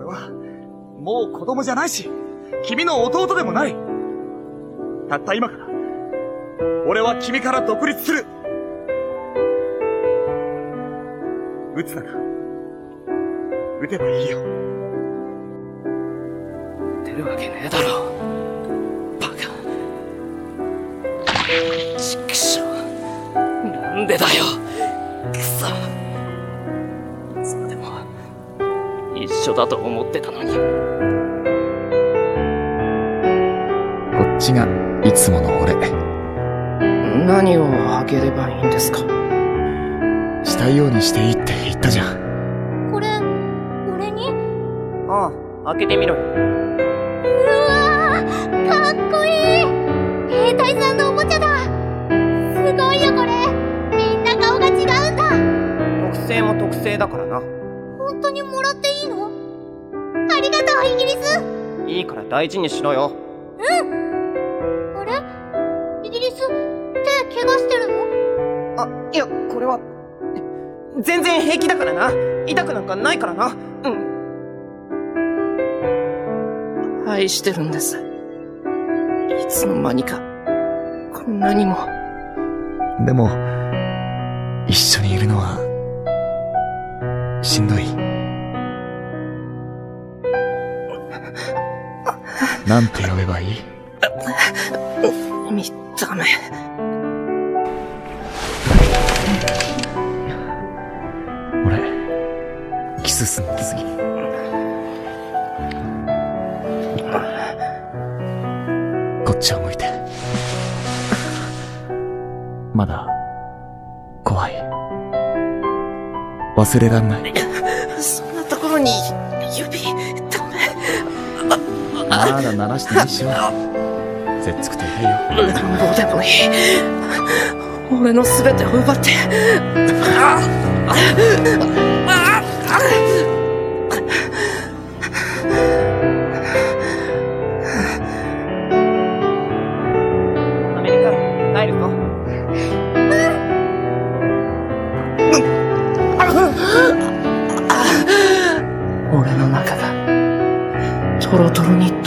は、もう子供じゃないし、君の弟でもない。たった今から、俺は君から独立する。撃つなら、撃てばいいよ。 出るわけねえだろ。バカ。ちくしょう。なんでだよ。くそ。いつまでも一緒だと思ってたのに。 こっちがいつもの俺。 何をあげればいいんですか？ したいようにしていいって言ったじゃん。 これ、俺に？ ああ、開けてみろよ。 うわー、かっこいい！兵隊さんのおもちゃだ！すごいよこれ！みんな顔が違うんだ！ 特製も特製だからな。 本当にもらっていいの？ありがとう、イギリス！ いいから大事にしろよ。 うん！あれ？イギリス、手怪我してるの？ あ、いや、これは全然平気だからな。痛くなんかないからな。うん。愛してるんです。いつの間にかこんなにも。 でも一緒にいるのはしんどい。なんて呼べばいい？ 見た目。 俺キスすんの次。こっちを向いて。まだ怖い。忘れらんない。 そんなところに指。ダメ。 まだ鳴らしていいしよ。絶つくていいよ。 乱暴でもいい。俺の全てを奪って。アメリカ帰るぞ。俺の中がトロトロに